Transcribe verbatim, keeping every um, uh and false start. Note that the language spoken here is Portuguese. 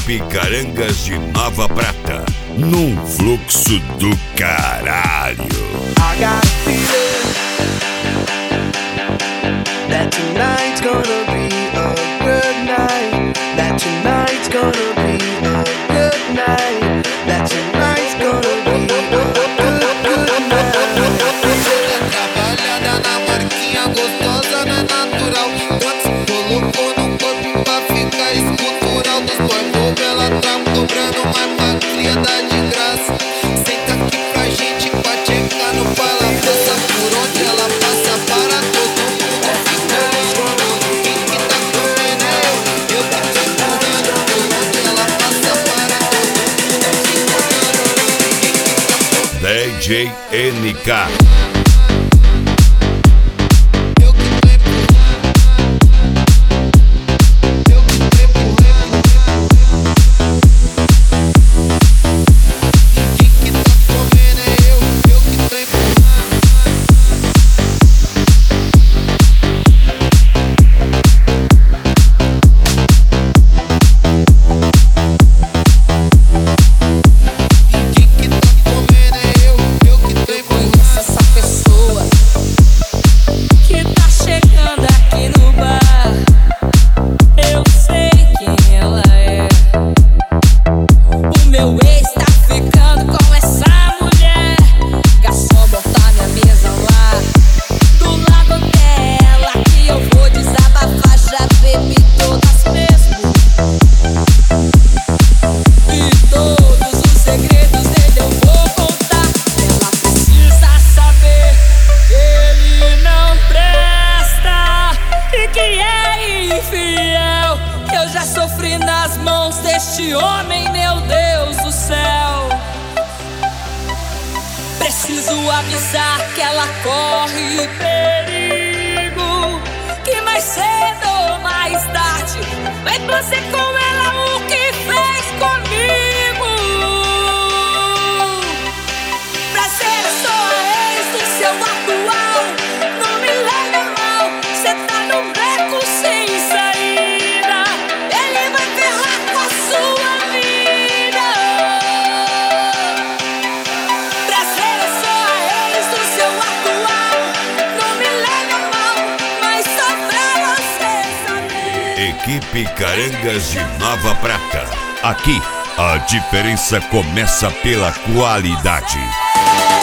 Equipe Carangas de Nova Prata, num fluxo do caralho. I got a feeling that tonight's gonna be a good night. That tonight's gonna be a good night. That tonight's gonna be a good, good night. Trabalhada na marquinha gostosa, não é natural. Tanto colocou no corpo pra ficar escultural. Dos boy bobo, ela tá cobrando uma pátria de graça. Senta aqui pra gente pachecar no pala. Passa por onde ela passa para todo mundo fica chorando. Quem que tá comendo é eu, eu que tô empurrando. Por onde ela passa para todo mundo fica chorando. Quem que tá comendo D J N K. Sofri nas mãos deste homem, meu Deus do céu. Preciso avisar que ela corre perigo, que mais cedo ou mais tarde vai fazer com ela o que fez comigo. Prazer, eu sou a ex do seu atual. Não me leve a mal, cê tá num beco sem saída. Equipe Carangas de Nova Prata. Aqui, a diferença começa pela qualidade.